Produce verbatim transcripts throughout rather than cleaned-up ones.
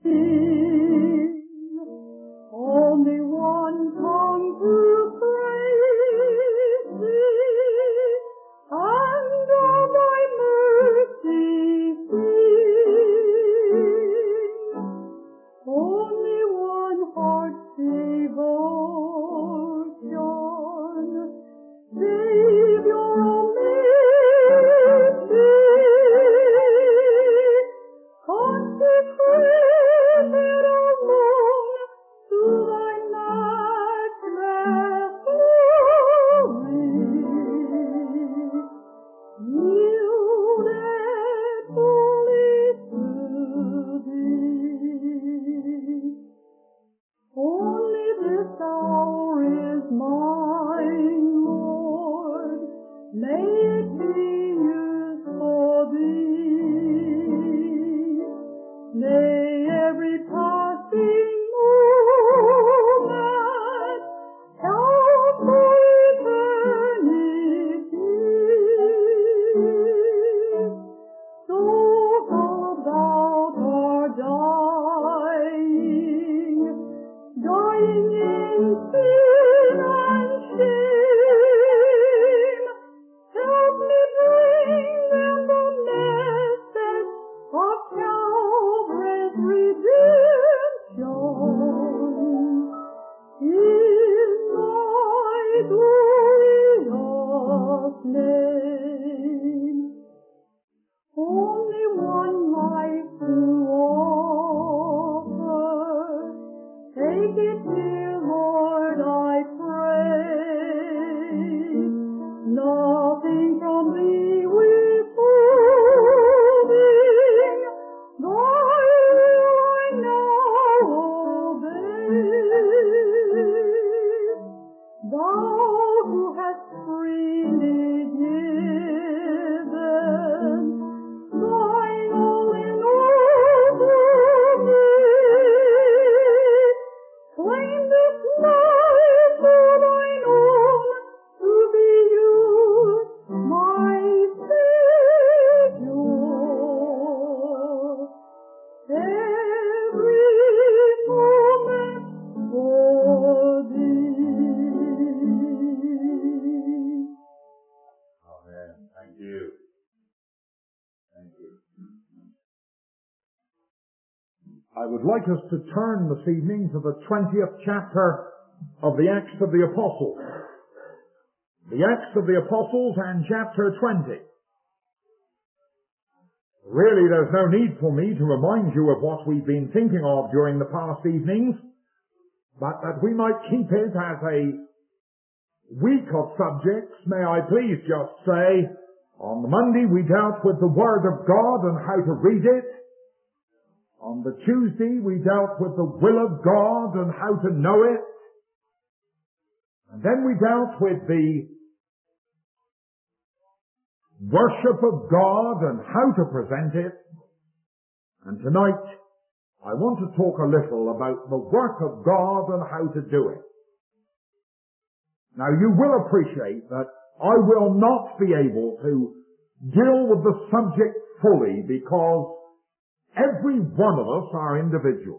Only one tongue to praise thee, and all thy mercy sing. Only one heart devotion, Savior, amid thee, consecrated alone to thy matchless glory, yielded fully to thee. Only this hour is mine, Lord, may it be used for thee. May every passing moment count for eternity. So about our dying, dying in sin and shame, help me bring them the message of Calvary's redemption in thy glorious name. Only one life to offer, take it, dear Lord, I pray. Nothing from thee withholding, thy will I now obey. Thou who hast freely given thine all in all to me, claim this life for thine own, to be used, my Savior, every moment for thee. Amen. Thank you. Thank you. I would like us to turn this evening to the twentieth chapter of the Acts of the Apostles. The Acts of the Apostles and chapter twenty. Really, there's no need for me to remind you of what we've been thinking of during the past evenings, but that we might keep it as a week of subjects, may I please just say, on the Monday we dealt with the Word of God and how to read it. On the Tuesday we dealt with the will of God and how to know it. And then we dealt with the worship of God and how to present it. And tonight I want to talk a little about the work of God and how to do it. Now you will appreciate that I will not be able to deal with the subject fully because every one of us are individuals.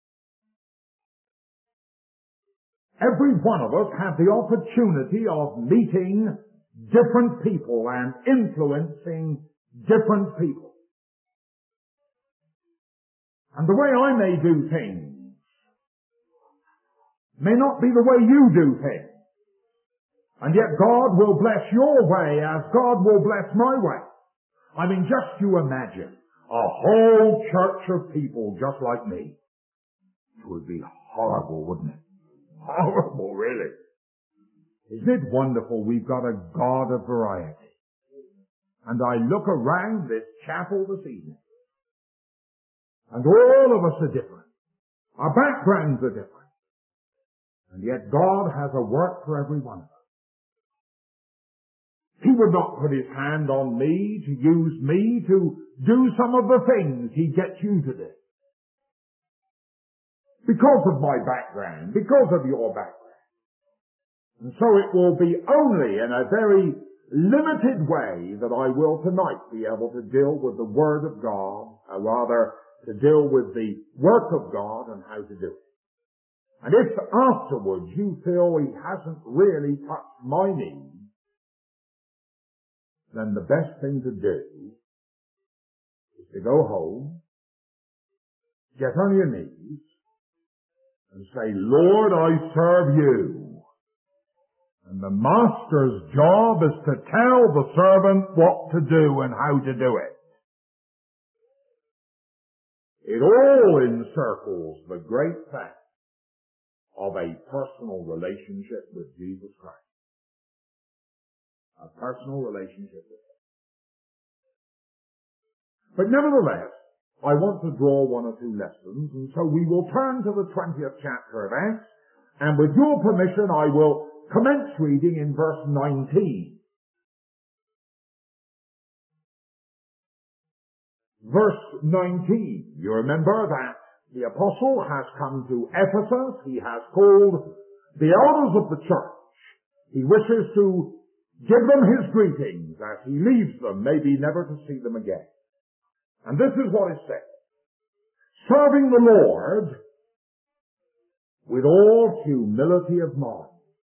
Every one of us have the opportunity of meeting different people and influencing different people. And the way I may do things may not be the way you do things. And yet God will bless your way as God will bless my way. I mean, just you imagine a whole church of people just like me. It would be horrible, wouldn't it? Horrible, really. Isn't it wonderful we've got a God of variety? And I look around this chapel this evening, and all of us are different. Our backgrounds are different. And yet God has a work for every one of us. He would not put his hand on me to use me to do some of the things he gets you to do. Because of my background, because of your background. And so it will be only in a very limited way that I will tonight be able to deal with the Word of God, or rather to deal with the work of God and how to do it. And if afterwards you feel he hasn't really touched my need, then the best thing to do is to go home, get on your knees, and say, Lord, I serve you. And the master's job is to tell the servant what to do and how to do it. It all encircles the great fact of a personal relationship with Jesus Christ. A personal relationship with Him. But nevertheless, I want to draw one or two lessons, and so we will turn to the twentieth chapter of Acts, and with your permission I will commence reading in verse nineteen. Verse nineteen. You remember that the apostle has come to Ephesus. He has called the elders of the church. He wishes to give them his greetings as he leaves them, maybe never to see them again. And this is what is said. Serving the Lord with all humility of mind,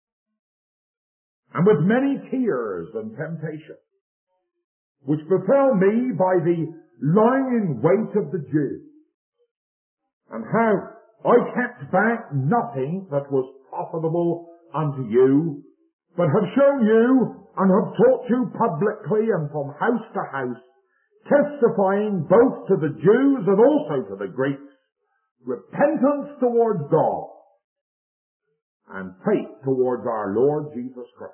and with many tears and temptations, which befell me by the lying in wait of the Jews, and how I kept back nothing that was profitable unto you, but have shown you and have taught you publicly and from house to house, testifying both to the Jews and also to the Greeks, repentance towards God and faith towards our Lord Jesus Christ.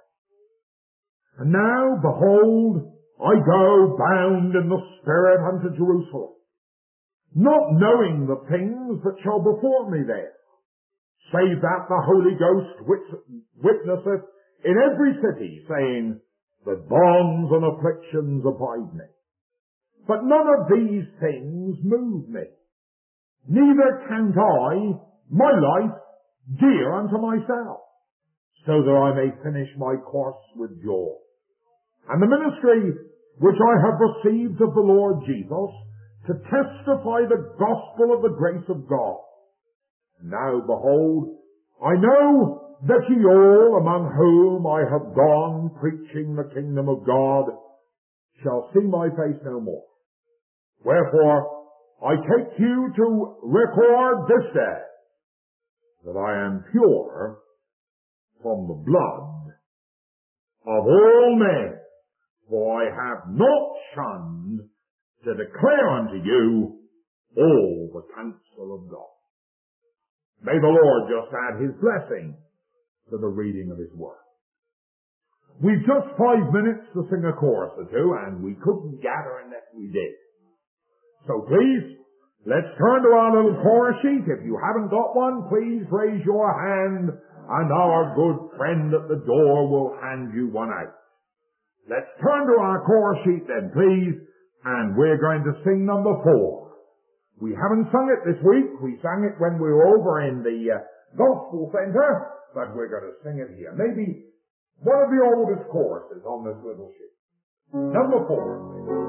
And now, behold, I go bound in the Spirit unto Jerusalem, not knowing the things that shall befall me there, save that the Holy Ghost witnesseth in every city, saying, that bonds and afflictions abide me. But none of these things move me. Neither count I my life dear unto myself, so that I may finish my course with joy. And the ministry which I have received of the Lord Jesus, to testify the gospel of the grace of God. And now, behold, I know that ye all, among whom I have gone preaching the kingdom of God, shall see my face no more. Wherefore, I take you to record this day, that I am pure from the blood of all men, for I have not shunned to declare unto you all the counsel of God. May the Lord just add his blessing to the reading of his word. We've just five minutes to sing a chorus or two, and we couldn't gather unless we did. So please, let's turn to our little chorus sheet. If you haven't got one, please raise your hand, and our good friend at the door will hand you one out. Let's turn to our chorus sheet then, please, and we're going to sing number four. We haven't sung it this week. We sang it when we were over in the uh, Gospel Center, but we're going to sing it here. Maybe one of the oldest choruses on this little sheet. Number four.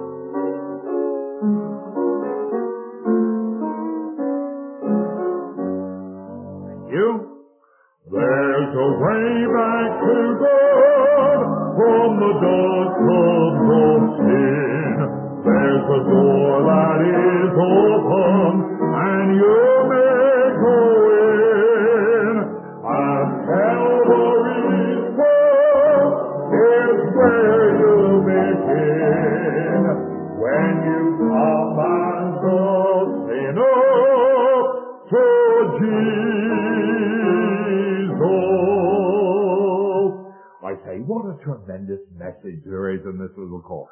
You. There's a way back to God from the darkness of sin. There's a door that is open, and you may go in. And Calvary's cross is where you begin, when you come and go sinner to Jesus. I say, what a tremendous message there is in this little chorus.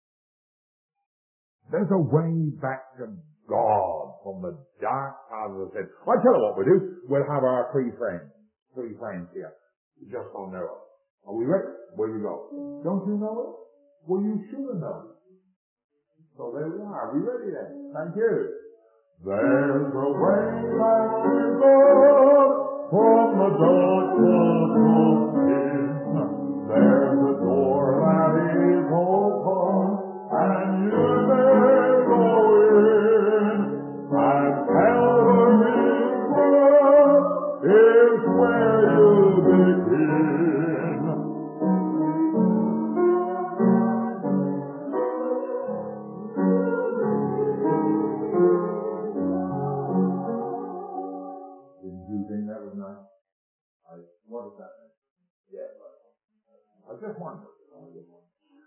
There's a way back to God from the dark part of the sin. I tell you what we'll do. We'll have our three friends, three friends here, just on their own. Are we ready? Where we go? Don't you know it? Well, you should have known it. So there we are. Are we ready then? Thank you. There's a way back to God from the darkness of sin. There's a door that is open, and you may go in.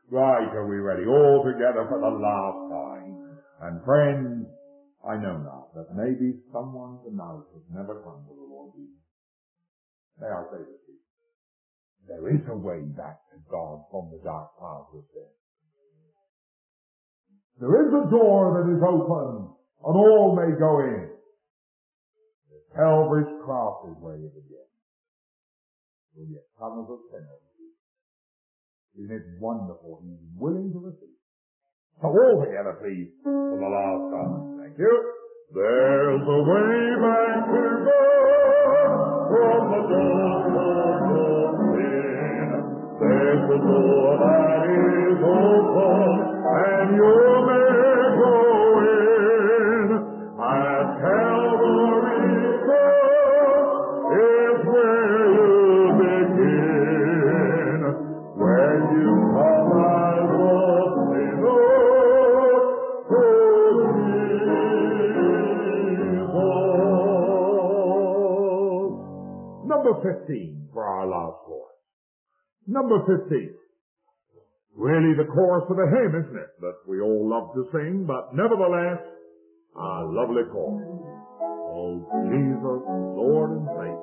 Right, are we ready? All together for the last time. And friends, I know now that maybe someone tonight has never come to the Lord Jesus. May I say this to you? There is a way back to God from the dark path of sin. There is a door that is open and all may go in. Calvary's cross is where you begin. Will you come as a sinner? Isn't it wonderful? He's willing to receive. So all together, please, for the last time. Thank you. There's a way back to God from the dark path of sin. There's a door that is open, and you may go in. At Calvary's cross is where you begin. When you come as a sinner to Jesus. Number fifteen for our last chorus. Number fifteen. Really the chorus of a hymn, isn't it? That we all love to sing, but nevertheless, a lovely chorus. Oh, Jesus, Lord and Savior.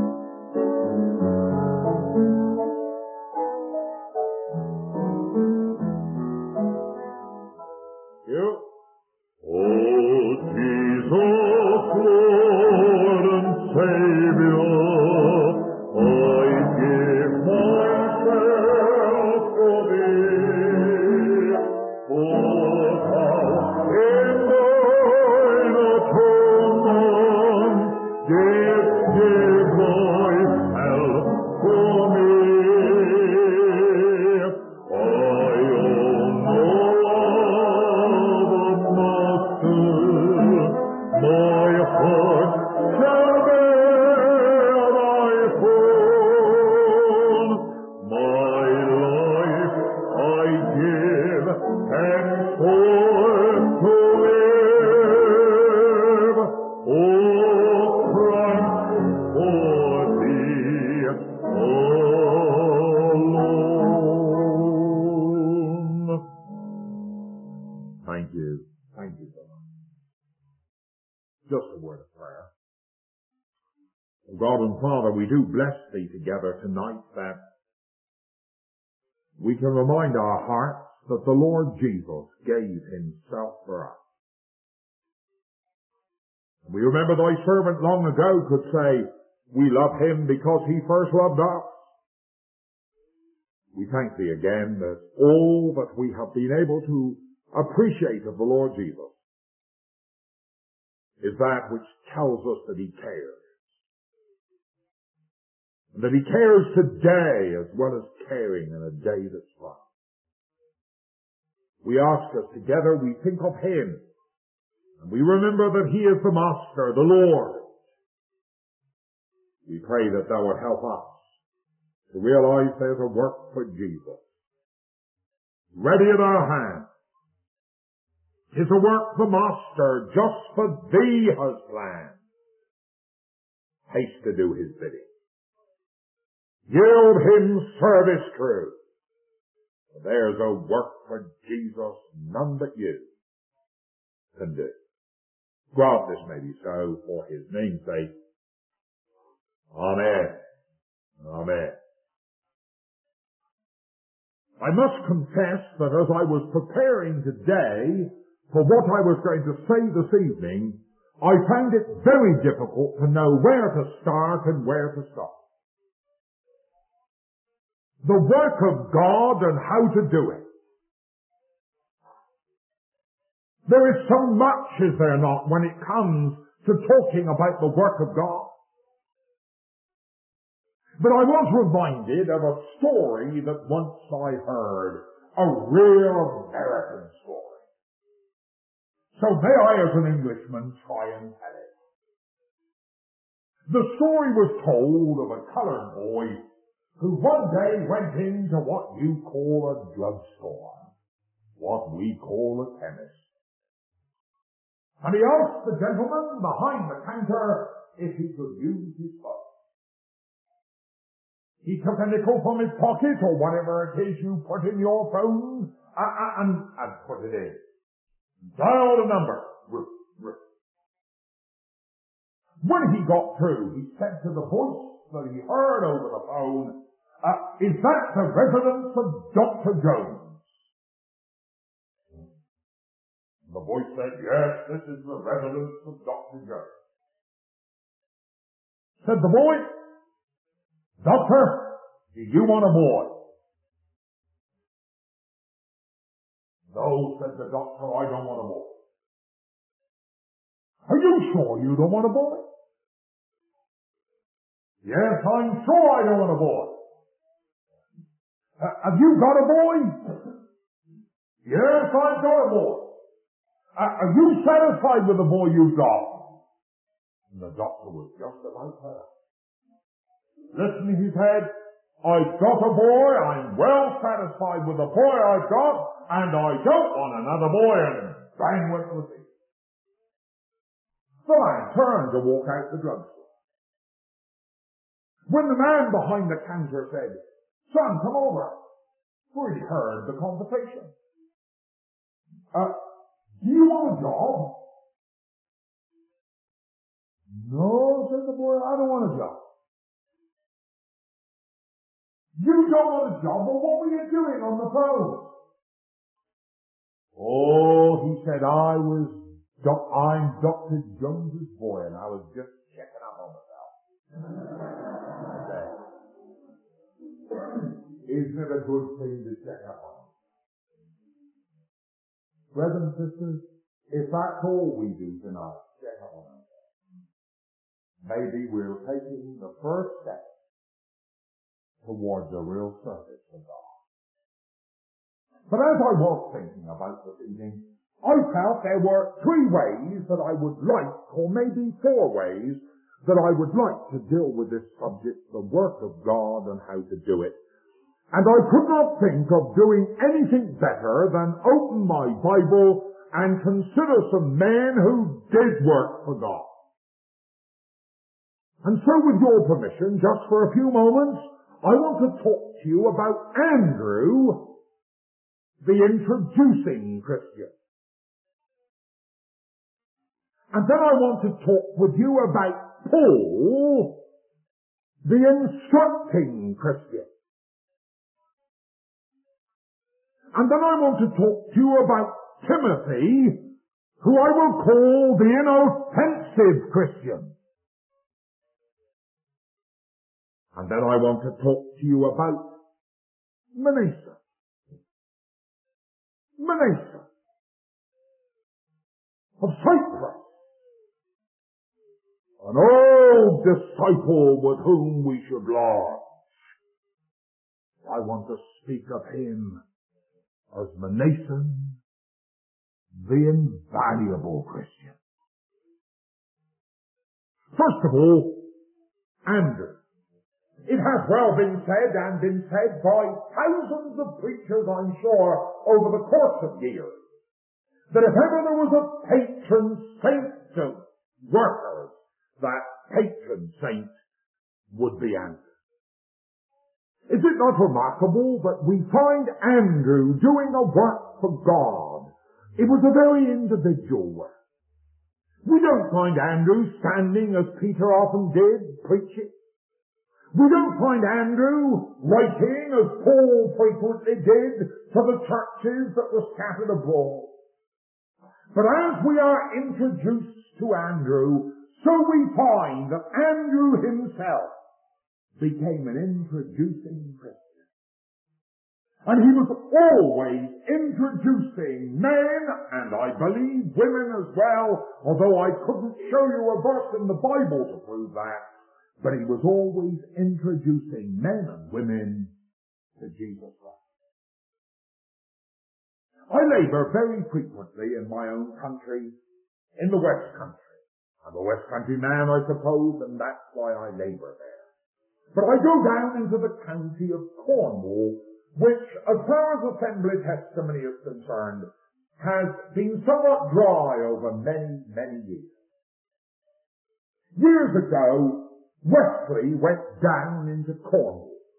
You. Oh, Jesus, Lord and Savior, I give myself to Thee. For Thou in Thine atonement didst give Thyself for me. I own no other master, my heart shall bear Thy throne. My life I give henceforth to live. O Christ, for Thee alone. Thank you. Thank you so much. Just a word of prayer. God and Father, we do bless Thee together tonight that we can remind our hearts that the Lord Jesus gave Himself for us. We remember Thy servant long ago could say, we love Him because He first loved us. We thank Thee again that all that we have been able to appreciate of the Lord Jesus is that which tells us that He cares. And that He cares today as well as caring in a day that's gone. We ask us together, we think of Him, and we remember that He is the Master, the Lord. We pray that Thou would help us to realize there's a work for Jesus ready at our hand. Tis a work the Master just for Thee has planned. Haste to do His bidding. Yield Him service true. There's a work for Jesus none but You can do. Grant this may be so for His name's sake. Amen. Amen. I must confess that as I was preparing today for what I was going to say this evening, I found it very difficult to know where to start and where to stop. The work of God and how to do it. There is so much, is there not, when it comes to talking about the work of God. But I was reminded of a story that once I heard, a real American story. So may I, as an Englishman, try and tell it. The story was told of a colored boy who one day went into what you call a drugstore, what we call a chemist. And he asked the gentleman behind the counter if he could use his phone. He took a nickel from his pocket, or whatever it is you put in your phone, uh, uh, and, and put it in. Dialed a number. When he got through, he said to the voice that he heard over the phone, uh, is that the residence of Doctor Jones? The voice said, yes, this is the residence of Doctor Jones. Said the boy, Doctor, do you want a boy? No, said the doctor, I don't want a boy. Are you sure you don't want a boy? Yes, I'm sure I don't want a boy. Uh, have you got a boy? Yes, I've got a boy. Uh, are you satisfied with the boy you've got? And the doctor was just about there. Listen, he said, I've got a boy, I'm well satisfied with the boy I've got, and I don't want another boy, and bang went the thing. The man turned to walk out the drugstore. When the man behind the counter said, son, come over, for he heard the conversation. Uh, do you want a job? No, said the boy, I don't want a job. You don't want a job, well, what were you doing on the phone? Oh, he said, I was, doc- I'm Doctor Jones's boy, and I was just checking up on myself. Isn't it a good thing to check up on? Brothers and sisters, if that's all we do tonight, check up on ourselves, maybe we're taking the first step towards a real service of God. But as I was thinking about this evening, I felt there were three ways that I would like, or maybe four ways, that I would like to deal with this subject, the work of God and how to do it. And I could not think of doing anything better than open my Bible and consider some men who did work for God. And so with your permission, just for a few moments, I want to talk to you about Andrew, the introducing Christian. And then I want to talk with you about Paul, the instructing Christian. And then I want to talk to you about Timothy, who I will call the inoffensive Christian. And then I want to talk to you about Manasseh. Manasseh of Cyprus, an old disciple with whom we should lodge. I want to speak of him as Manasseh, the invaluable Christian. First of all, Andrew. It has well been said, and been said by thousands of preachers, I'm sure, over the course of years, that if ever there was a patron saint of workers, that patron saint would be Andrew. Is it not remarkable that we find Andrew doing a work for God? It was a very individual work. We don't find Andrew standing as Peter often did, preaching. We don't find Andrew writing as Paul frequently did to the churches that were scattered abroad. But as we are introduced to Andrew, so we find that Andrew himself became an introducing Christian. And he was always introducing men, and I believe women as well, although I couldn't show you a verse in the Bible to prove that. But he was always introducing men and women to Jesus Christ. I labor very frequently in my own country, in the West Country. I'm a West Country man, I suppose, and that's why I labor there. But I go down into the county of Cornwall, which, as far as assembly testimony is concerned, has been somewhat dry over many, many years. Years ago, Wesley went down into Cornwall.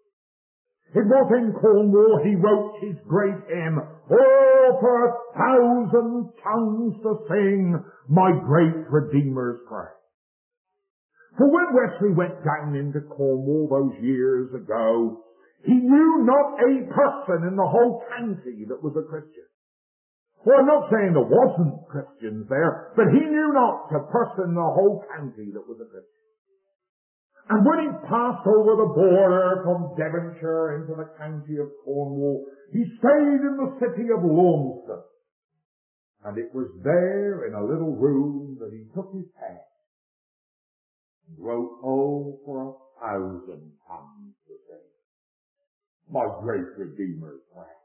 It was in Cornwall he wrote his great hymn, "Oh, for a thousand tongues to sing my great Redeemer's praise." For when Wesley went down into Cornwall those years ago, he knew not a person in the whole county that was a Christian. Well, I'm not saying there wasn't Christians there, but he knew not a person in the whole county that was a Christian. And when he passed over the border from Devonshire into the county of Cornwall, he stayed in the city of Launceston. And it was there in a little room that he took his pen and wrote, "Oh, for a thousand tongues to sing my great Redeemer's praise."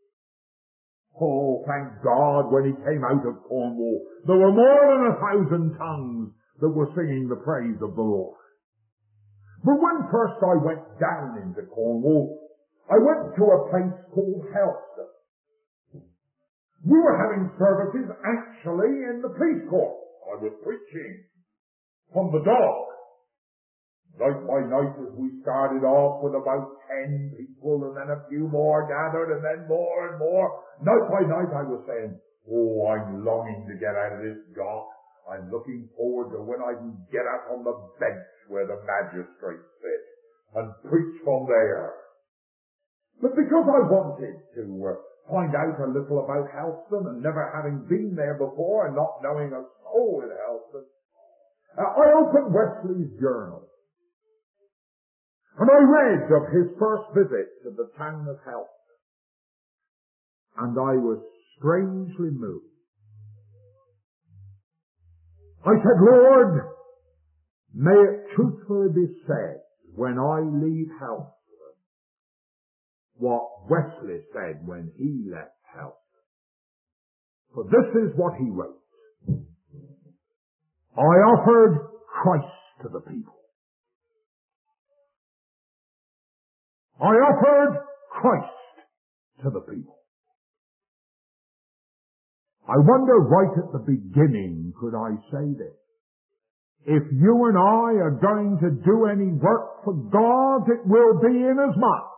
Oh, thank God, when he came out of Cornwall, there were more than a thousand tongues that were singing the praise of the Lord. But when first I went down into Cornwall, I went to a place called Helston. We were having services actually in the police court. I was preaching from the dock. Night by night as we started off with about ten people and then a few more gathered and then more and more. Night by night I was saying, "Oh, I'm longing to get out of this dock. I'm looking forward to when I can get up on the bench where the magistrates sit and preach from there." But because I wanted to uh, find out a little about Helston and never having been there before and not knowing a soul in Helston, uh, I opened Wesley's journal. And I read of his first visit to the town of Helston. And I was strangely moved. I said, "Lord, may it truthfully be said when I leave Helston what Wesley said when he left Helston." For this is what he wrote. "I offered Christ to the people. I offered Christ to the people." I wonder right at the beginning, could I say this? If you and I are going to do any work for God, it will be inasmuch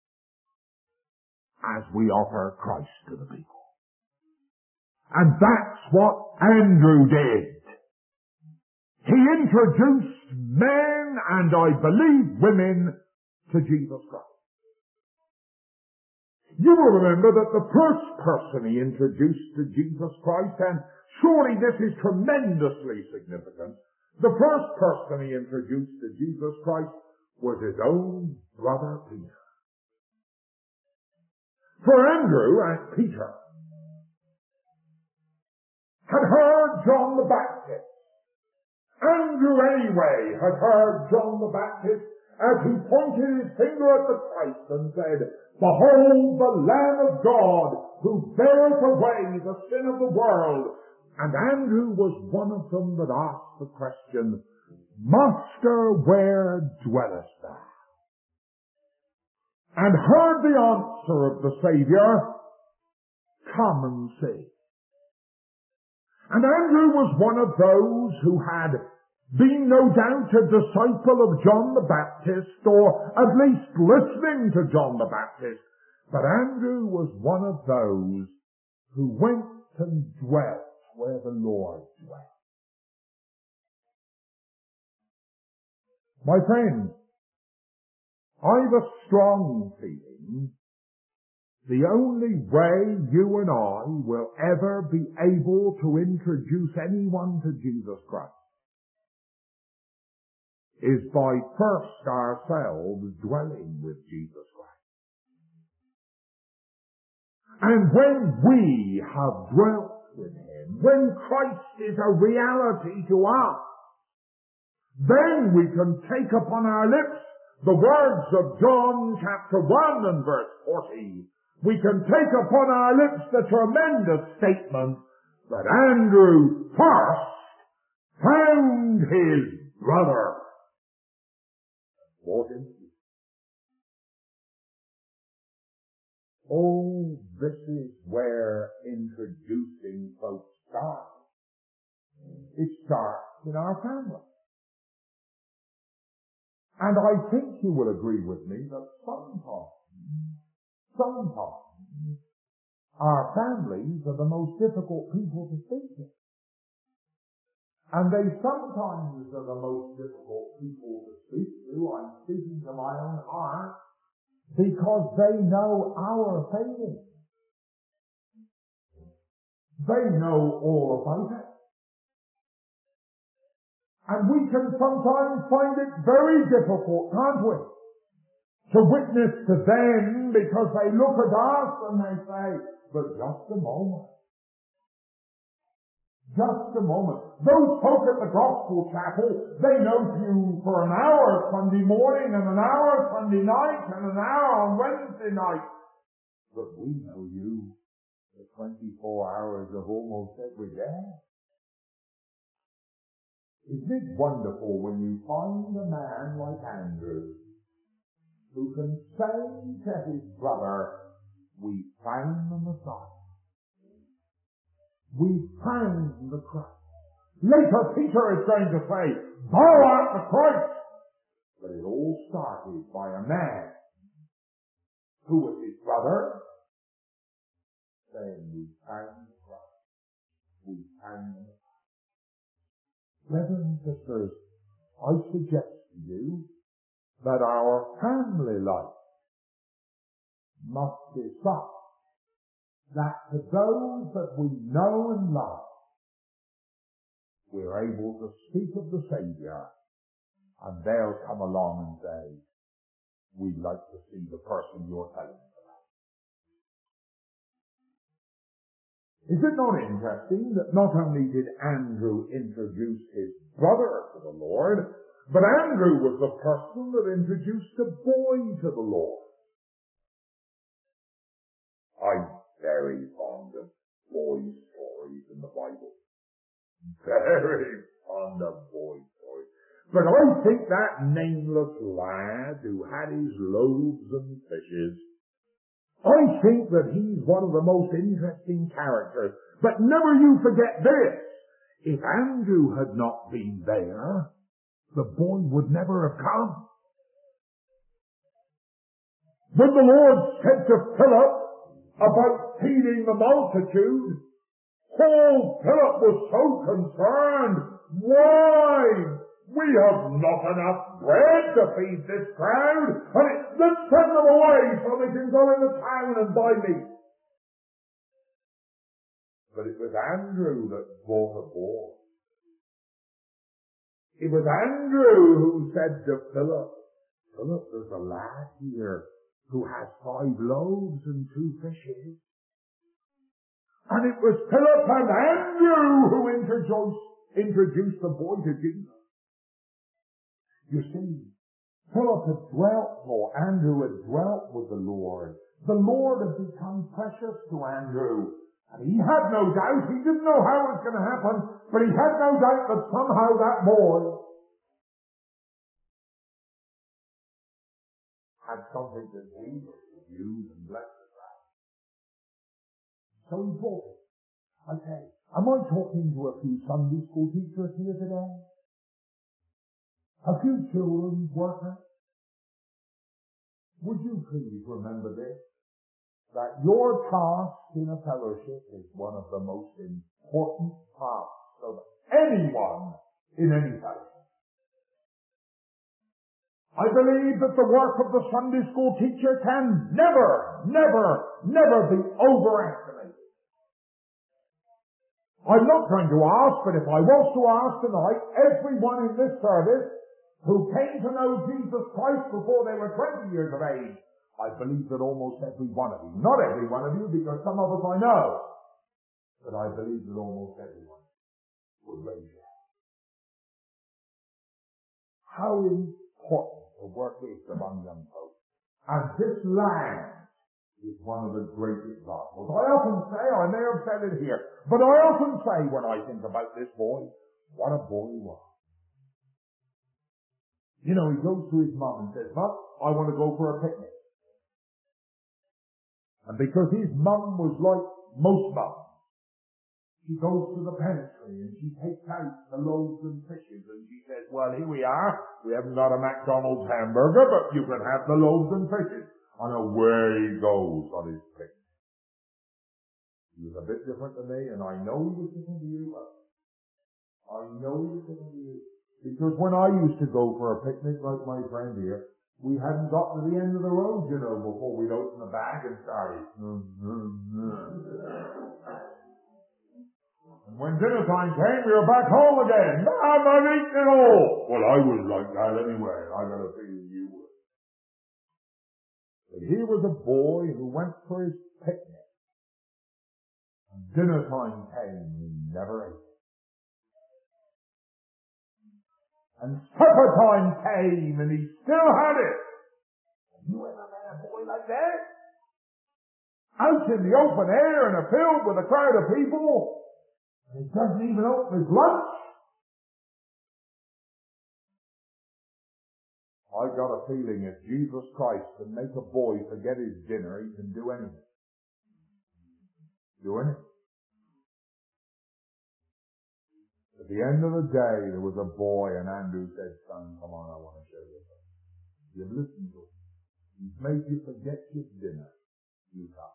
as we offer Christ to the people. And that's what Andrew did. He introduced men, and I believe women, to Jesus Christ. You will remember that the first person he introduced to Jesus Christ, and surely this is tremendously significant, the first person he introduced to Jesus Christ was his own brother Peter. For Andrew and Peter had heard John the Baptist. Andrew anyway had heard John the Baptist as he pointed his finger at the Christ and said, "Behold the Lamb of God who beareth away the sin of the world." And Andrew was one of them that asked the question, "Master, where dwellest thou?" And heard the answer of the Saviour, "Come and see." And Andrew was one of those who had been no doubt a disciple of John the Baptist, or at least listening to John the Baptist. But Andrew was one of those who went and dwelt where the Lord dwelt. My friends, I've a strong feeling the only way you and I will ever be able to introduce anyone to Jesus Christ is by first ourselves dwelling with Jesus Christ. And when we have dwelt with Him, when Christ is a reality to us, then we can take upon our lips the words of John chapter one and verse forty. We can take upon our lips the tremendous statement that Andrew first found his brother. Oh, this is where introducing folks starts. It starts in our family. And I think you will agree with me that sometimes sometimes our families are the most difficult people to speak to. And they sometimes are the most difficult people to speak to. I'm speaking to my own heart, because they know our failings. They know all about it. And we can sometimes find it very difficult, can't we, to witness to them, because they look at us and they say, but just a moment. Just a moment. Those folk at the Gospel Chapel, they know you for an hour Sunday morning and an hour Sunday night and an hour on Wednesday night. But we know you for twenty-four hours of almost every day. Isn't it wonderful when you find a man like Andrew who can say to his brother, we found the Messiah. We found the Christ. Later Peter is going to say, thou art the Christ. But it all started by a man who was his brother saying, we found the Christ. We found the Messiah. Brothers and sisters, I suggest to you that our family life must be such that to those that we know and love, we're able to speak of the Saviour, and they'll come along and say, we'd like to see the person you're telling us about. Is it not interesting that not only did Andrew introduce his brother to the Lord, but Andrew was the person that introduced a boy to the Lord? I'm very fond of boy stories in the Bible. Very fond of boy stories. But I think that nameless lad who had his loaves and fishes, I think that he's one of the most interesting characters. But never you forget this. If Andrew had not been there, the boy would never have come. When the Lord said to Philip about feeding the multitude, oh, Philip was so concerned. Why? We have not enough bread to feed this crowd, and it, let's send them away so they can go into town and buy meat. But it was Andrew that brought a boy. It was Andrew who said to Philip, Philip, there's a lad here who has five loaves and two fishes. And it was Philip and Andrew who introduced, introduced the boy to Jesus. You see, Philip had dwelt, or Andrew had dwelt with the Lord. The Lord had become precious to Andrew. And he had no doubt, he didn't know how it was going to happen, but he had no doubt that somehow that boy had something that Jesus would use and bless the crowd. So he brought it. I say, am I talking to a few Sunday school teachers here today? A few children's workers? Would you please remember this? That your task in a fellowship is one of the most important tasks of anyone in any fellowship. I believe that the work of the Sunday school teacher can never, never, never be overestimated. I'm not going to ask, but if I was to ask tonight, everyone in this service who came to know Jesus Christ before they were twenty years of age, I believe that almost every one of you, not every one of you, because some of us I know, but I believe that almost everyone would raise your hand. How important the work is among young folk. And this land is one of the great examples. I often say, I may have said it here, but I often say when I think about this boy, what a boy he was. You know, he goes to his mum and says, Mum, I want to go for a picnic. And because his mum was like most mums, she goes to the pantry and she takes out the loaves and fishes and she says, well, here we are. We haven't got a McDonald's hamburger, but you can have the loaves and fishes. And away he goes on his picnic. He was a bit different to me, and I know he was different to you. I know he was different to you. Because when I used to go for a picnic like my friend here, we hadn't got to the end of the road, you know, before we'd open the bag and started. And when dinner time came, we were back home again. Mom, I've eaten it all. Well, I was like that anyway. I got a feeling you were. But here was a boy who went for his picnic. And dinner time came and he never ate it. And supper time came and he still had it. Have you ever met a boy like that? Out in the open air in a field with a crowd of people, and he doesn't even open his lunch. I got a feeling if Jesus Christ can make a boy forget his dinner, he can do anything. Do anything. At the end of the day, there was a boy, and Andrew said, son, come on, I want to show you something. You've listened to him. He's made you forget your dinner. You come.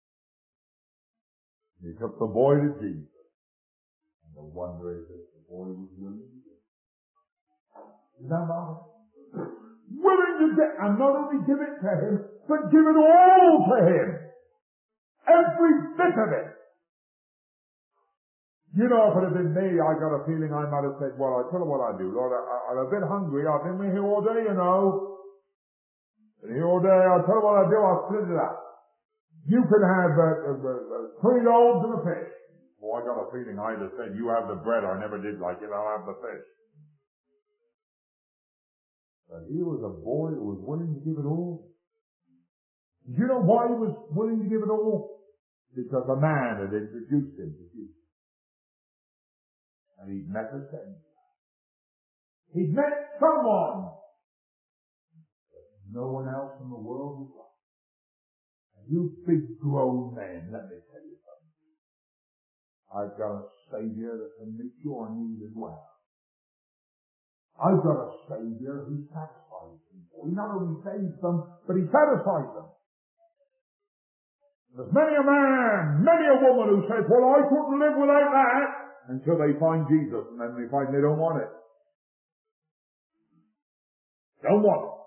He took the boy to Jesus. And the wonder is that the boy was willing to do it. Isn't that marvelous? Willing to get, and not only give it to him, but give it all to him. Every bit of it. You know, if it had been me, I got a feeling I might have said, well, I tell you what I do, Lord, I, I'm a bit hungry. I've been here all day, you know. Been here all day. I'll tell you what I do, I'll split it up. You can have uh, uh, uh, three loaves and a fish. Well, I got a feeling I'd have said, you have the bread. I never did like it. I'll have the fish. But he was a boy who was willing to give it all. Do you know why he was willing to give it all? Because a man had introduced him to Jesus. And he'd met a saint. He'd met someone that no one else in the world was like. And you big grown men, let me tell you something. I've got a Savior that can meet your need as well. I've got a Savior who satisfies people. He not only saves them, but he satisfies them. There's many a man, many a woman who says, well, I couldn't live without that, until they find Jesus, and then they find they don't want it. Don't want it.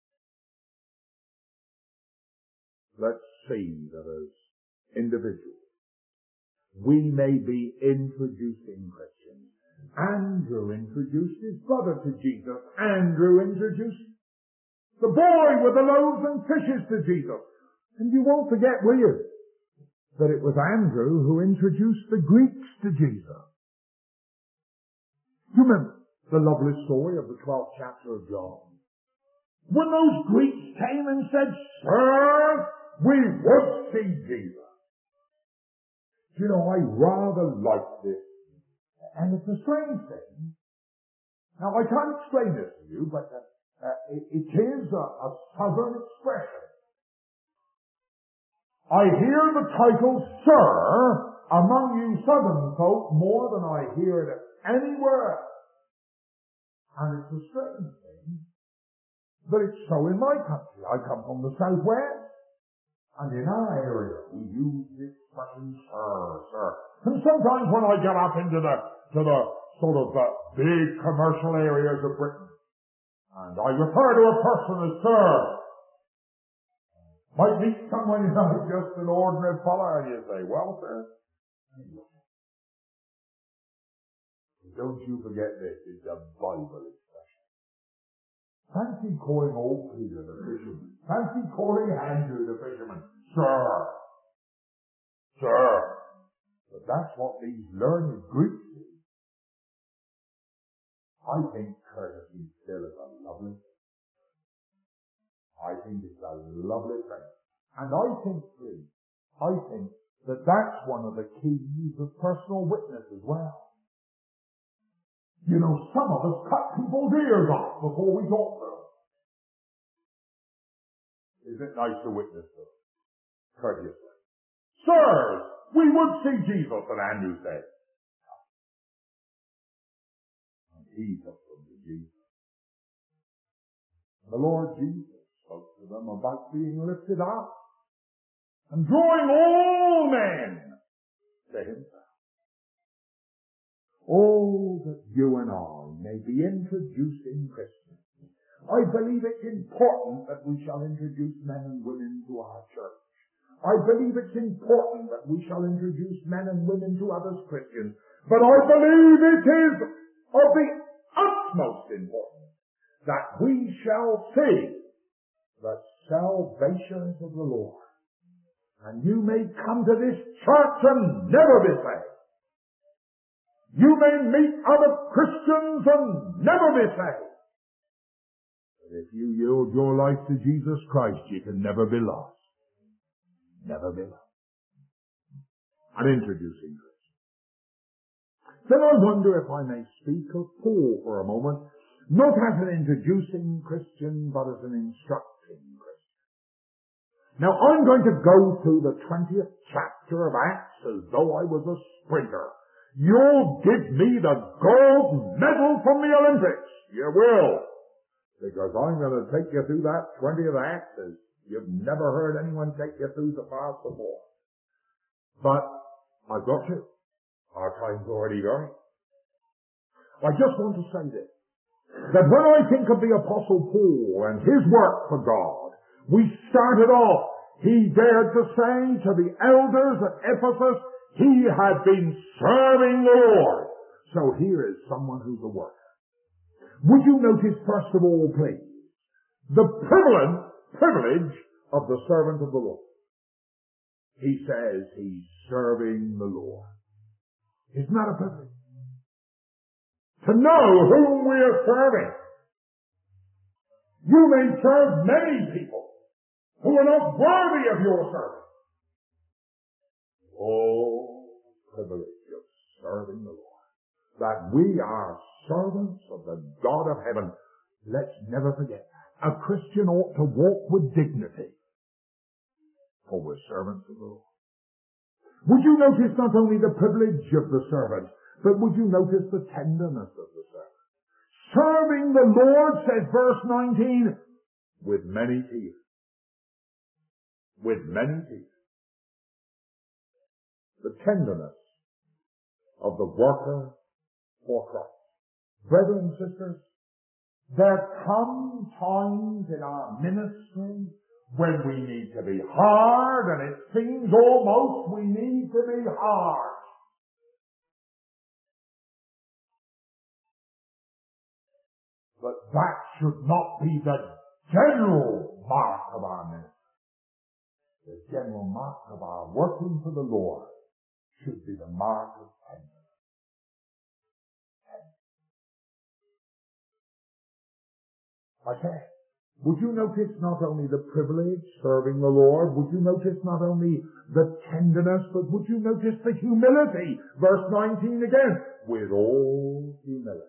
Let's see that as individuals, we may be introducing Christians. Andrew introduced his brother to Jesus. Andrew introduced the boy with the loaves and fishes to Jesus. And you won't forget, will you, that it was Andrew who introduced the Greeks to Jesus. You remember the lovely story of the twelfth chapter of John? When those Greeks came and said, Sir, we would see Jesus. You know, I rather like this. And it's a strange thing. Now, I can't explain this to you, but uh, uh, it, it is a, a southern expression. I hear the title, Sir, among you southern folk more than I hear it anywhere else. And it's a strange thing, but it's so in my country. I come from the southwest, and in our area we use this expression, sir, sir. And sometimes when I get up into the to the sort of uh, big commercial areas of Britain, and I refer to a person as sir, might meet someone, you know, just an ordinary fellow, and you say, well, sir, don't you forget this, it's a Bible expression. Fancy calling old Peter the fisherman. Fancy calling Andrew the fisherman. Sir. Sir. But that's what these learned Greeks do. I think courtesy still is a lovely thing. I think it's a lovely thing. And I think, too, I think that that's one of the keys of personal witness as well. You know, some of us cut people's ears off before we talk to them. Is it nice to witness to them? Courteously. Sirs, we would see Jesus, and Andrew said. And he took them to Jesus. The Lord Jesus spoke to to them about being lifted up and drawing all men to himself. Oh, that you and I may be introducing Christians. I believe it's important that we shall introduce men and women to our church. I believe it's important that we shall introduce men and women to others Christians. But I believe it is of the utmost importance that we shall see the salvation of the Lord. And you may come to this church and never be saved. You may meet other Christians and never be saved. But if you yield your life to Jesus Christ, you can never be lost. Never be lost. I'm introducing Christ. Then I wonder if I may speak of Paul for a moment, not as an introducing Christian, but as an instructing Christian. Now I'm going to go through the twentieth chapter of Acts as though I was a sprinter. You'll give me the gold medal from the Olympics. You will. Because I'm going to take you through that twentieth Acts as you've never heard anyone take you through so far before. But I've got to. Our time's already going. I just want to say this, that when I think of the Apostle Paul and his work for God, we started off, he dared to say to the elders at Ephesus, he had been serving the Lord. So here is someone who's a worker. Would you notice, first of all, please, the privilege, privilege of the servant of the Lord. He says he's serving the Lord. Isn't that a privilege? To know whom we are serving. You may serve many people who are not worthy of your service. Oh, privilege of serving the Lord. That we are servants of the God of heaven. Let's never forget that. A Christian ought to walk with dignity. For we're servants of the Lord. Would you notice not only the privilege of the servant, but would you notice the tenderness of the servant? Serving the Lord, says verse nineteen, with many tears. With many tears. The tenderness of the worker for Christ. Brethren and sisters, there come times in our ministry when we need to be hard, and it seems almost we need to be hard. But that should not be the general mark of our ministry. The general mark of our working for the Lord should be the mark of tenderness. I say, would you notice not only the privilege serving the Lord, would you notice not only the tenderness, but would you notice the humility? Verse nineteen again, with all humility.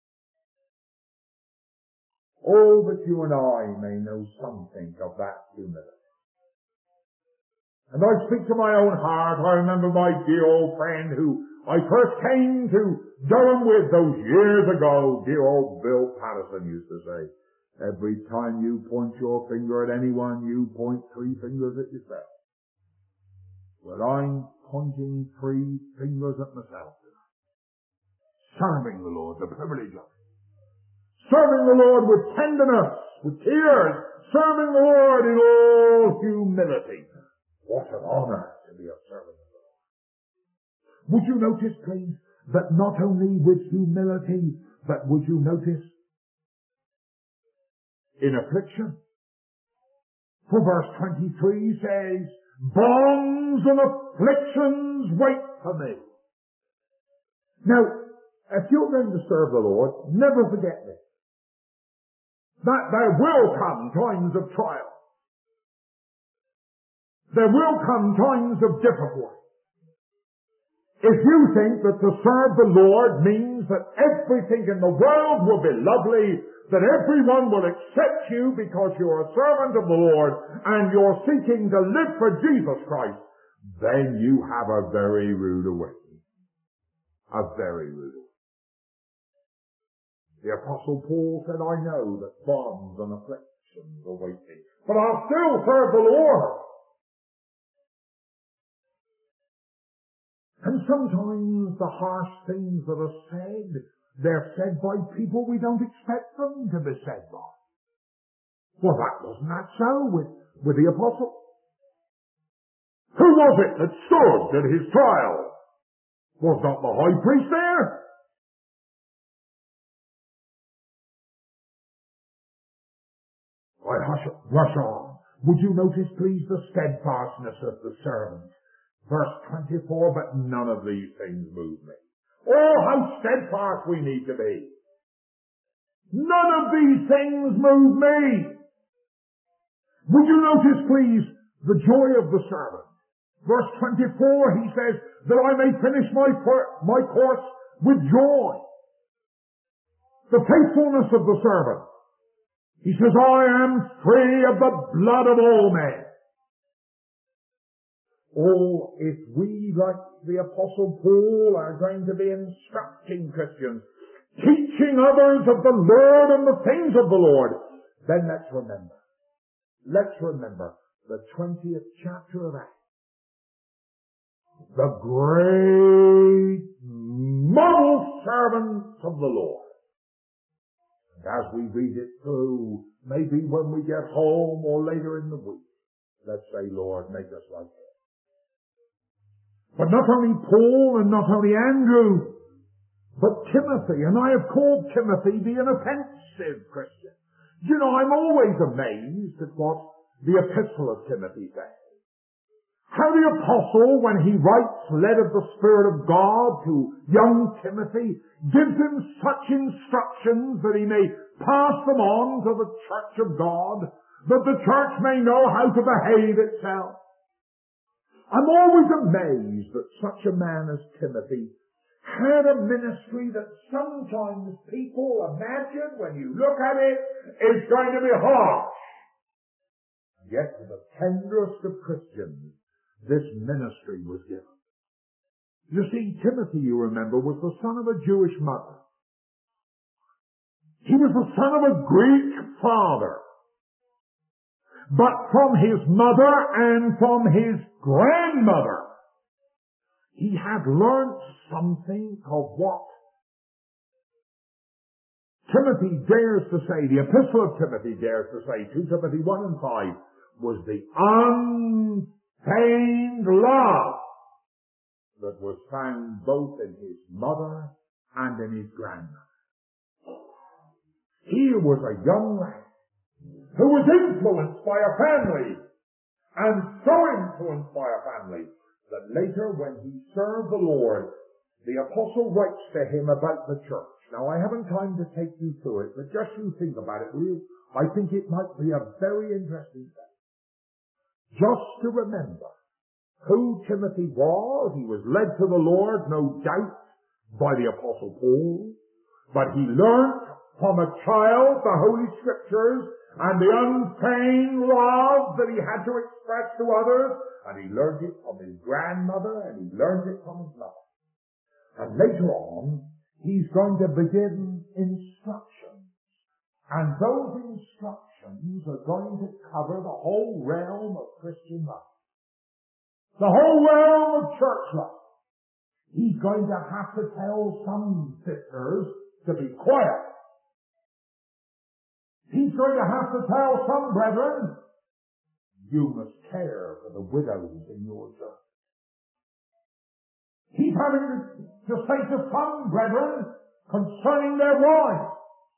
Oh, that you and I may know something of that humility. And I speak to my own heart. I remember my dear old friend who I first came to Durham with those years ago. Dear old Bill Patterson used to say, every time you point your finger at anyone, you point three fingers at yourself. Well, I'm pointing three fingers at myself. Serving the Lord, the privilege of it. Serving the Lord with tenderness, with tears. Serving the Lord in all humility. What an honor to be a servant of the Lord. Would you notice, please, that not only with humility, but would you notice in affliction? For verse twenty-three says, bonds and afflictions wait for me. Now, if you're going to serve the Lord, never forget this. That there will come times of trial. There will come times of difficulty. If you think that to serve the Lord means that everything in the world will be lovely, that everyone will accept you because you're a servant of the Lord and you're seeking to live for Jesus Christ, then you have a very rude awakening. A very rude awakening. The Apostle Paul said, I know that bonds and afflictions afflictions await me. But I'll still serve the Lord. And sometimes the harsh things that are said, they're said by people we don't expect them to be said by. Well, that wasn't that so with, with the apostle. Who was it that stood at his trial? Was not the high priest there? I hush, rush on. Would you notice, please, the steadfastness of the servant? Verse twenty-four, but none of these things move me. Oh, how steadfast we need to be. None of these things move me. Would you notice, please, the joy of the servant? Verse twenty-four, he says, that I may finish my, my course with joy. The faithfulness of the servant. He says, I am free of the blood of all men. Oh, if we, like the Apostle Paul, are going to be instructing Christians, teaching others of the Lord and the things of the Lord, then let's remember. Let's remember the twentieth chapter of Acts. The great model servants of the Lord. And as we read it through, maybe when we get home or later in the week, let's say, Lord, make us like him. But not only Paul and not only Andrew, but Timothy. And I have called Timothy the inoffensive Christian. You know, I'm always amazed at what the epistle of Timothy says. How the apostle, when he writes, led of the Spirit of God to young Timothy, gives him such instructions that he may pass them on to the church of God, that the church may know how to behave itself. I'm always amazed that such a man as Timothy had a ministry that sometimes people imagine, when you look at it, is going to be harsh. Yet to the tenderest of Christians, this ministry was given. You see, Timothy, you remember, was the son of a Jewish mother. He was the son of a Greek father. But from his mother and from his grandmother, he had learnt something of what Timothy dares to say, the epistle of Timothy dares to say, two Timothy one and five, was the unfeigned love that was found both in his mother and in his grandmother. Here was a young lad who was influenced by a family, and so influenced by a family that later when he served the Lord, the apostle writes to him about the church. Now I haven't time to take you through it, but just you think about it, will you? I think it might be a very interesting thing. Just to remember who Timothy was. He was led to the Lord, no doubt, by the apostle Paul, but he learnt from a child the Holy Scriptures and the unfeigned love that he had to express to others, and he learned it from his grandmother, and he learned it from his mother. And later on, he's going to begin instructions. And those instructions are going to cover the whole realm of Christian life. The whole realm of church life. He's going to have to tell some sisters to be quiet. He's going to have to tell some brethren, you must care for the widows in your church. He's having to, to say to some brethren concerning their wives.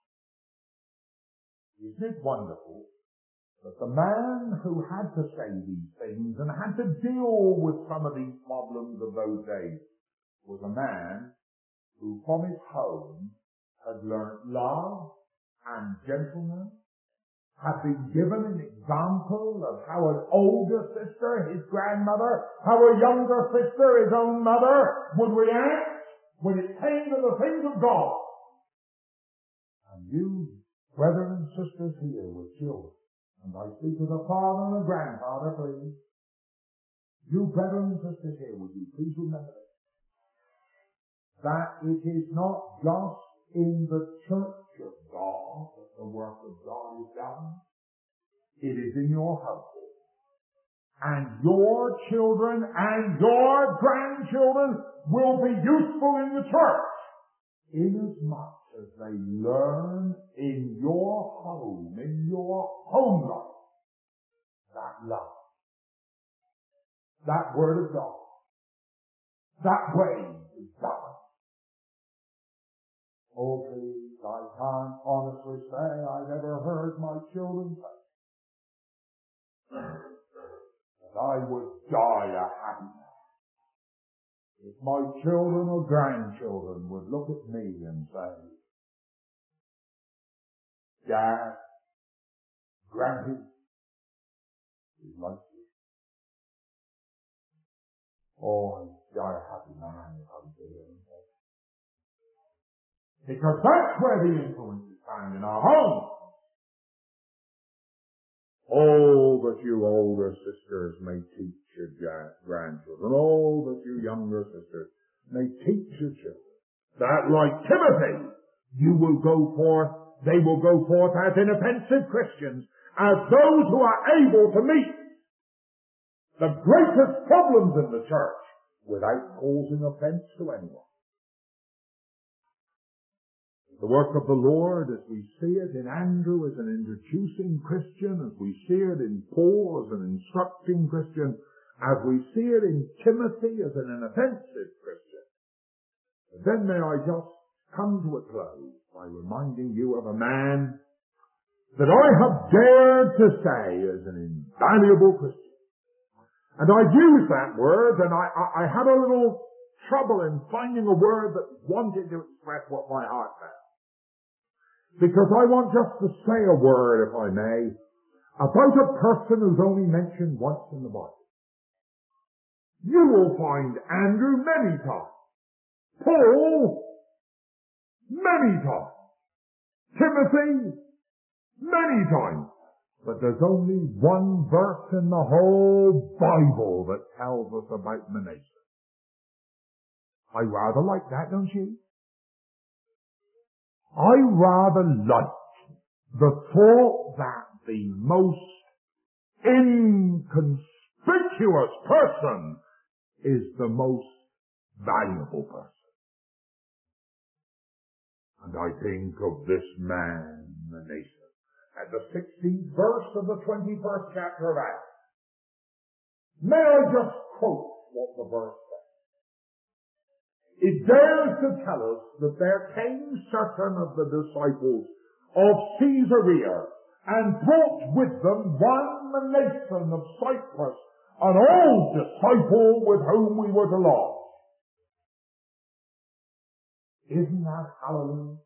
Isn't it wonderful that the man who had to say these things and had to deal with some of these problems of those days was a man who from his home had learnt love and gentleness, had been given an example of how an older sister, his grandmother, how a younger sister, his own mother, would react when it came to the things of God. And you, brethren and sisters here with children, and I speak to the father and the grandfather, please. You brethren and sisters here, would you please remember this? That it is not just in the church of God that the work of God is done. it is in your household. And your children and your grandchildren will be useful in the church, inasmuch as they learn in your home, in your home life, that love, that word of God, that way is done. Oh, please, I can't honestly say I've ever heard my children say that I would die a happy man if my children or grandchildren would look at me and say, Dad, Granny is like you. Oh, I'd die a happy man if I could do it. Because that's where the influence is found, in our home. Oh, that you older sisters may teach your grandchildren. Oh, that you younger sisters may teach your children. That, like Timothy, you will go forth, they will go forth as inoffensive Christians, as those who are able to meet the greatest problems in the church without causing offense to anyone. The work of the Lord, as we see it in Andrew as an introducing Christian, as we see it in Paul as an instructing Christian, as we see it in Timothy as an inoffensive Christian. But then may I just come to a close by reminding you of a man that I have dared to say is an invaluable Christian. And I used that word, and I, I, I had a little trouble in finding a word that wanted to express what my heart felt. Because I want just to say a word, if I may, about a person who's only mentioned once in the Bible. You will find Andrew many times. Paul, many times. Timothy, many times. But there's only one verse in the whole Bible that tells us about Manasseh. I rather like that, don't you? I rather like the thought that the most inconspicuous person is the most valuable person. And I think of this man, Manasseh, at the sixteenth verse of the twenty-first chapter of Acts. May I just quote what the verse says? It dares to tell us that there came certain of the disciples of Caesarea and brought with them one Manasseh of Cyprus, an old disciple with whom we were to lodge. Isn't that hallelujah?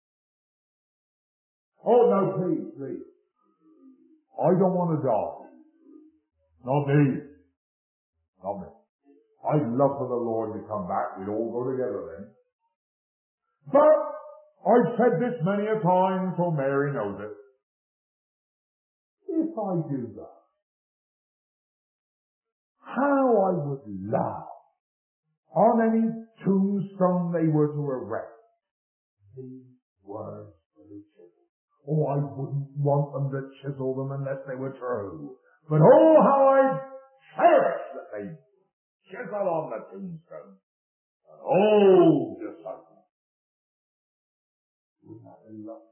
Oh, no, please, please. I don't want to die. Not me. Not me. I'd love for the Lord to come back. We'd all go together then. But I've said this many a time, so Mary knows it. If I do that, how I would laugh on any tombstone they were to erect these words for the chisel. Oh, I wouldn't want them to chisel them unless they were true. But oh, how I'd cherish that they chisel on the tombstone. An old disciple. Wouldn't that be lovely?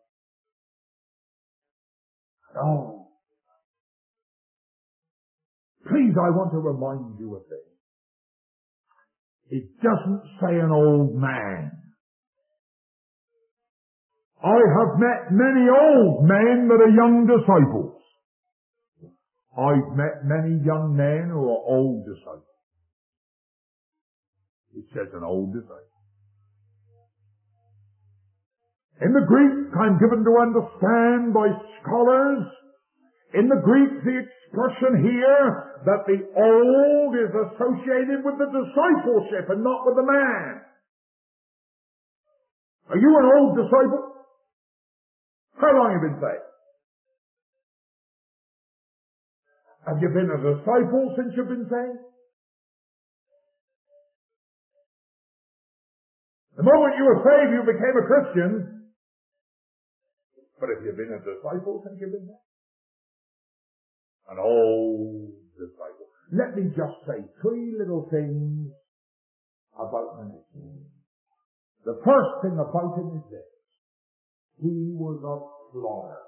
No. Please, I want to remind you of this. It doesn't say an old man. I have met many old men that are young disciples. I've met many young men who are old disciples. It says an old disciple. In the Greek, I'm given to understand by scholars, in the Greek, the expression here that the old is associated with the discipleship and not with the man. Are you an old disciple? How long have you been saved? Have you been a disciple since you've been saved? The moment you were saved, you became a Christian. But have you been a disciple since you've been saved? An old disciple. Let me just say three little things about the mission. The first thing about him is this. He was a plodder.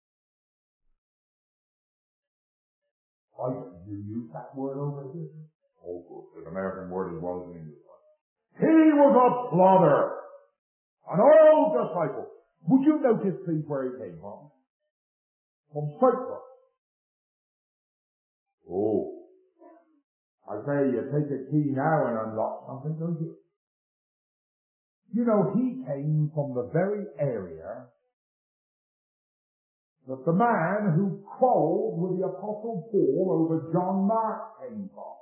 I you use that word over here? Oh, good. It's an American word as well as an English one. He was a plodder. An old disciple. Would you notice, please, where he came from? From Cyprus. Oh. I say you take a key now and unlock something, don't you? You know, he came from the very area that the man who quarreled with the Apostle Paul over John Mark came from.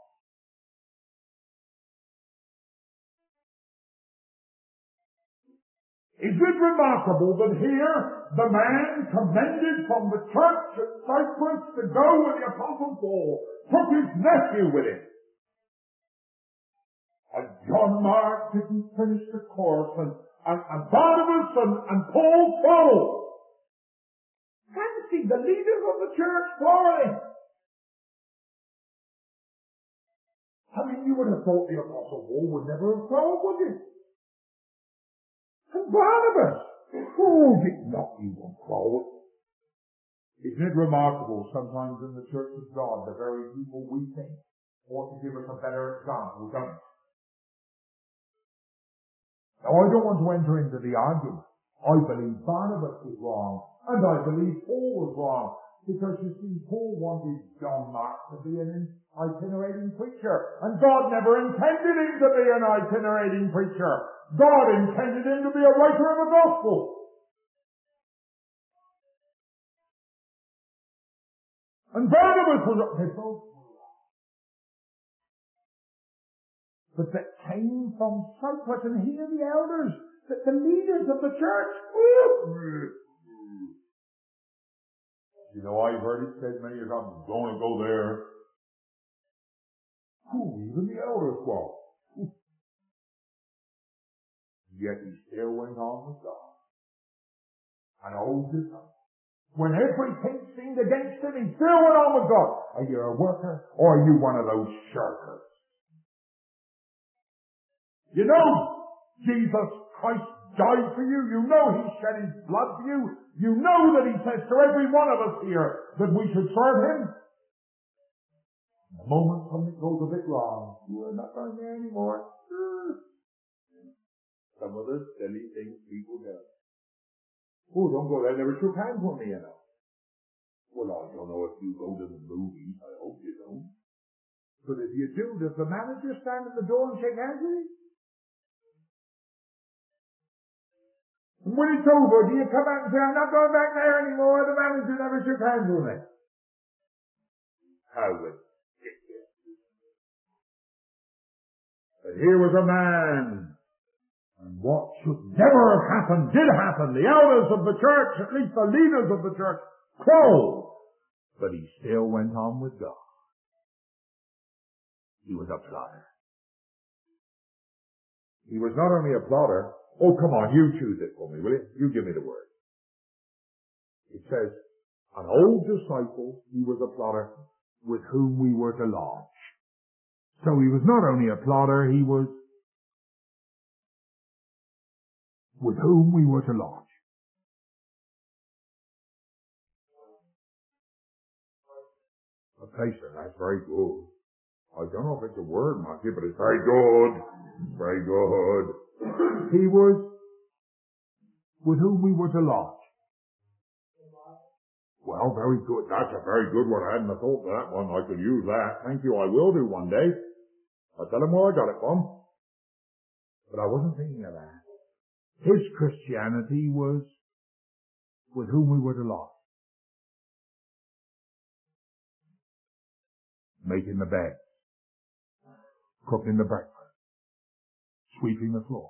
Is it remarkable that here the man commended from the church at Cyprus to go with the Apostle Paul took his nephew with him? And John Mark didn't finish the course, and, and, and Barnabas and, and Paul followed. Fancy the leaders of the church quarreling. I mean, you would have thought the Apostle Paul would never have quarreled, would you? And Barnabas, oh, did not you want quarrel? Isn't it remarkable sometimes in the church of God, the very people we think ought to give us a better example, don't it? Now, I don't want to enter into the argument. I believe Barnabas was wrong, and I believe Paul was wrong, because you see, Paul wanted John Mark to be an itinerating preacher, and God never intended him to be an itinerating preacher. God intended him to be a writer of the gospel. And Barnabas was, they both were wrong. But that came from Cyprus, and here the elders, the, the leaders of the church. You know, I've heard it said many times, don't go there. Who, even the elders quarrel. Yet he still went on with God. An old disciple. When everything seemed against him, he still went on with God. Are you a worker, or are you one of those shirkers? You know, Jesus Christ died for you. You know he shed his blood for you. You know that he says to every one of us here that we should serve him. The moment something goes a bit wrong, we're not going there anymore. Some of the silly things people do. Oh, don't go there. Never shook hands with me, you know. Well, I don't know if you go to the movies. I hope you don't. But if you do, does the manager stand at the door and shake hands with you? And when it's over, do you come out and say, I'm not going back there anymore? The manager never shook hands with me. How ridiculous. But here was a man. And what should never have happened did happen. The elders of the church, at least the leaders of the church, quarreled. But he still went on with God. He was a plodder. He was not only a plodder. Oh, come on, you choose it for me, will you? You give me the word. It says, an old disciple, he was a plodder with whom we were to lodge. So he was not only a plodder, he was with whom we were to lodge. A placer, that's very good. I don't know if it's a word, Marky, but it's very good. Very good. He was with whom we were to lodge. Well, very good. That's a very good one. I hadn't thought of that one. I could use that. Thank you. I will do one day. I'll tell him where I got it from. But I wasn't thinking of that. His Christianity was with whom we were to lodge. Making the bed. Cooking the breakfast. Sweeping the floor.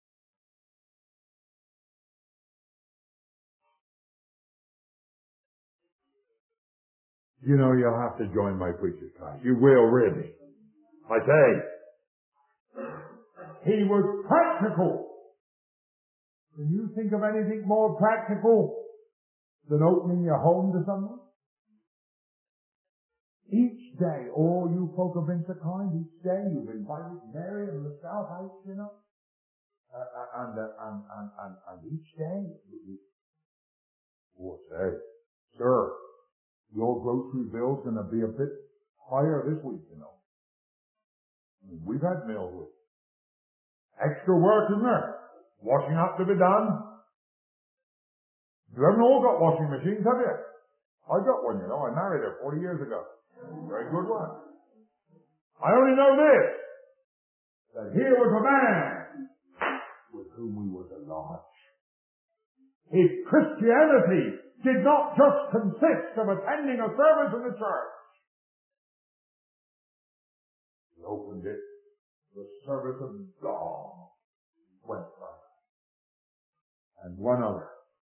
You know, you'll have to join my preacher's class. You will, really. I say. He was practical. Can you think of anything more practical than opening your home to someone? Each day, oh, you folk have been so kind. Each day you've invited Mary and myself out, you know. Uh, uh, and, uh, and, and, and, and each day, we, oh, say, sir, your grocery bill's going to be a bit higher this week, you know. I mean, we've had meals with extra work, isn't there? Washing up to be done. You haven't all got washing machines, have you? I got one, you know. I married her forty years ago. Very good one. I only know this, that here was a man with whom we were to lodge. His Christianity did not just consist of attending a service in the church. He opened it, the service of God went by. And one other.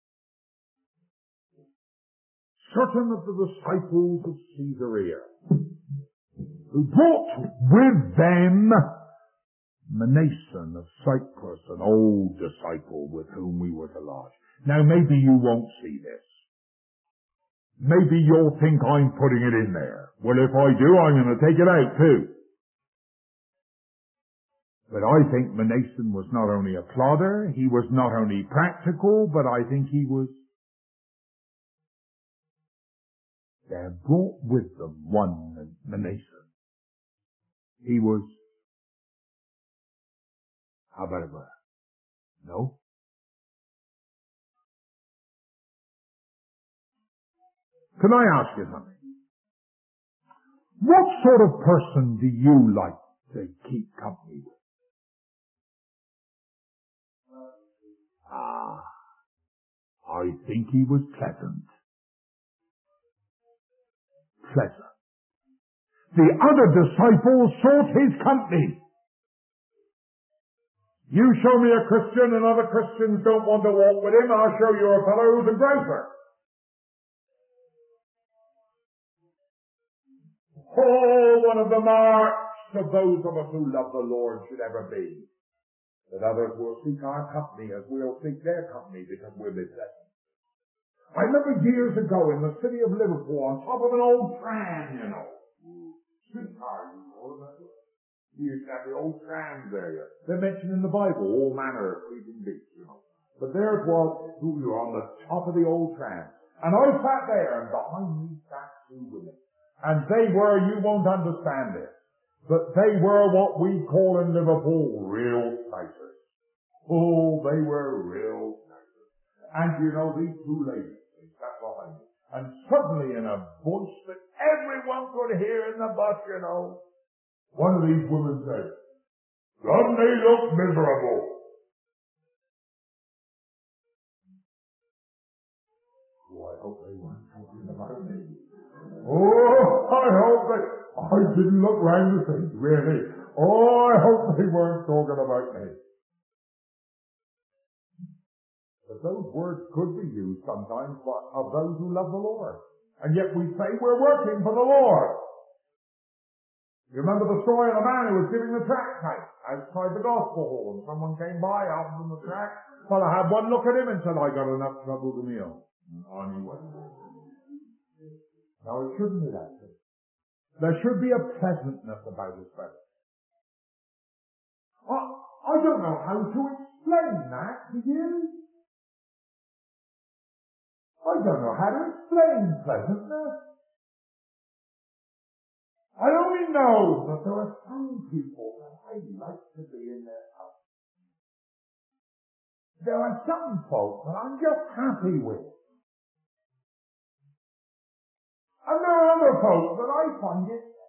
Certain of the disciples of Caesarea, who brought with them Mnason of Cyprus, an old disciple with whom we were to lodge. Now maybe you won't see this. Maybe you'll think I'm putting it in there. Well, if I do, I'm going to take it out too. But I think Mnason was not only a plodder, he was not only practical, but I think he was. They had brought with them one Mnason. He was, how about a brother? No? Can I ask you something? What sort of person do you like to keep company with? Ah, I think he was pleasant. Pleasant. The other disciples sought his company. You show me a Christian and other Christians don't want to walk with him, I'll show you a fellow who's a grocer. Oh, one of the marks of those of us who love the Lord should ever be that others will seek our company as we'll seek their company because we're besetting. I remember years ago in the city of Liverpool on top of an old tram, you know. Streetcar, you know, remember? You used to have the old trams there. They're mentioned in the Bible, all manner of creeping beasts, you know. But there it was, who you were on the top of the old tram. And I sat there, and behind me sat two women. And they were, you won't understand this, but they were what we call in Liverpool real snicers. Oh, they were real snicers. And you know, these two ladies, they sat behind me. And suddenly in a voice that everyone could hear in the bus, you know, one of these women said, "Don't they look miserable?" Oh, I hope they weren't talking about me. Oh, I hope they, I didn't look round the thing, really. Oh, I hope they weren't talking about me. But those words could be used sometimes of those who love the Lord. And yet we say we're working for the Lord. You remember the story of the man who was giving the tract out outside the gospel hall, and someone came by, offered him the tract. Well, I had one look at him and said, "I got enough trouble to meal." And on he went. Now, it shouldn't be that way. There should be a pleasantness about his presence. I, I don't know how to explain that to you. I don't know how to explain pleasantness. I only know that there are some people that I like to be in their house. There are some folk that I'm just happy with. And there are other folk that I find it